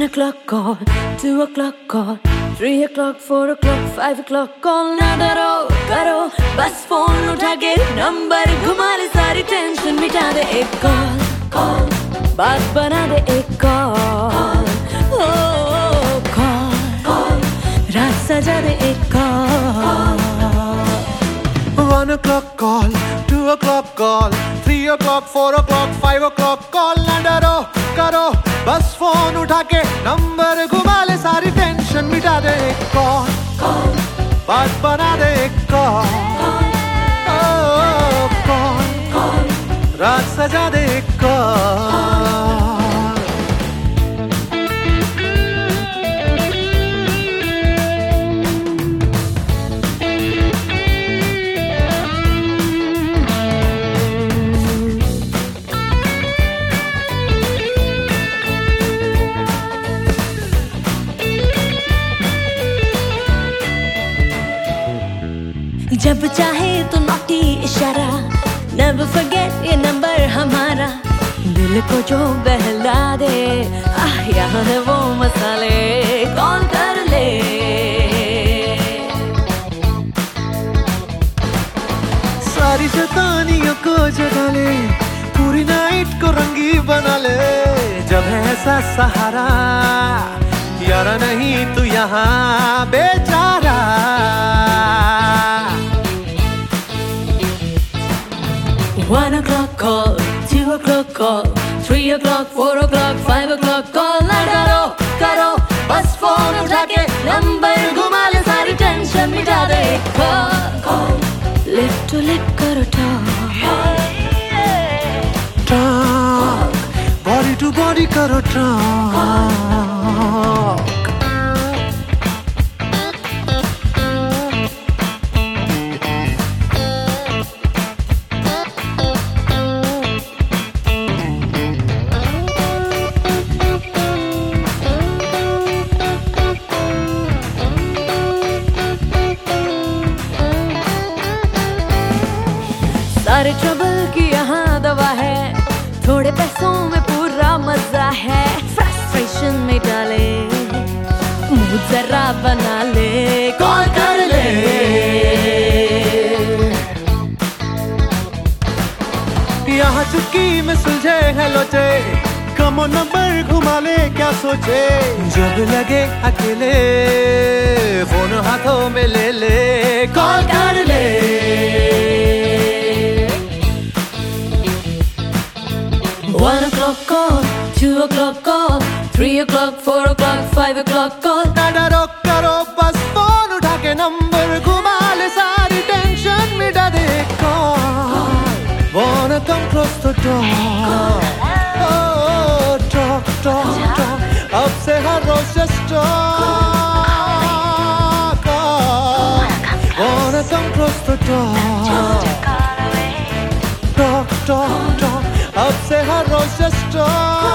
o'clock call, 2 o'clock call, 3 o'clock, 4 o'clock, 5 o'clock call ना डरो करो बस फोन उठा के नंबर घुमा ले सारी टेंशन मिटा दे एक कॉल बात बना दे एक कॉल कॉल रात सजा दे एक call 1 o'clock call, 2 o'clock call, 3 o'clock, 4 o'clock, 5 o'clock call ना डरो करो बस फोन उठा के नंबर घुमा ले सारी टेंशन मिटा दे एक कॉल बात बना दे एक कॉल रात सजा दे एक कॉल जब चाहे तो नोटी इशारा Never forget ये नंबर हमारा दिल को जो बहला दे यहाँ है वो मसाले कॉल कर ले सारी शैतानियों को जगा ले पूरी नाइट को रंगी बना ले जब है ऐसा सहारा यारा नहीं तू यहाँ बेचारा 1 o'clock call, 2 o'clock call, 3 o'clock, 4 o'clock, 5 o'clock call ना डरो करो बस फोन उठा के नंबर घुमा ले सारी टेंशन मिटा दे कॉल लिप टू लिप करो talk body to body करो talk सारे ट्रबल की यहाँ दवा है थोड़े पैसों में पूरा मजा है फ्रस्ट्रेशन में डाले मूड जरा बना ले कॉल कर ले यहाँ चुटकी में सुलझे है लोटे कमो नंबर घुमा ले क्या सोचे जब लगे अकेले फोन हाथों में ले ले कॉल कर ले 1 o'clock call, 2 o'clock call, 3 o'clock, 4 o'clock, 5 o'clock call ना डरो करो बस फोन उठा के नंबर घुमा ले सारी टेंशन मिटा दे call Wanna come close the door oh, talk अब से हर रोज just talk Wanna come close the door talk अब से हर रोज just talk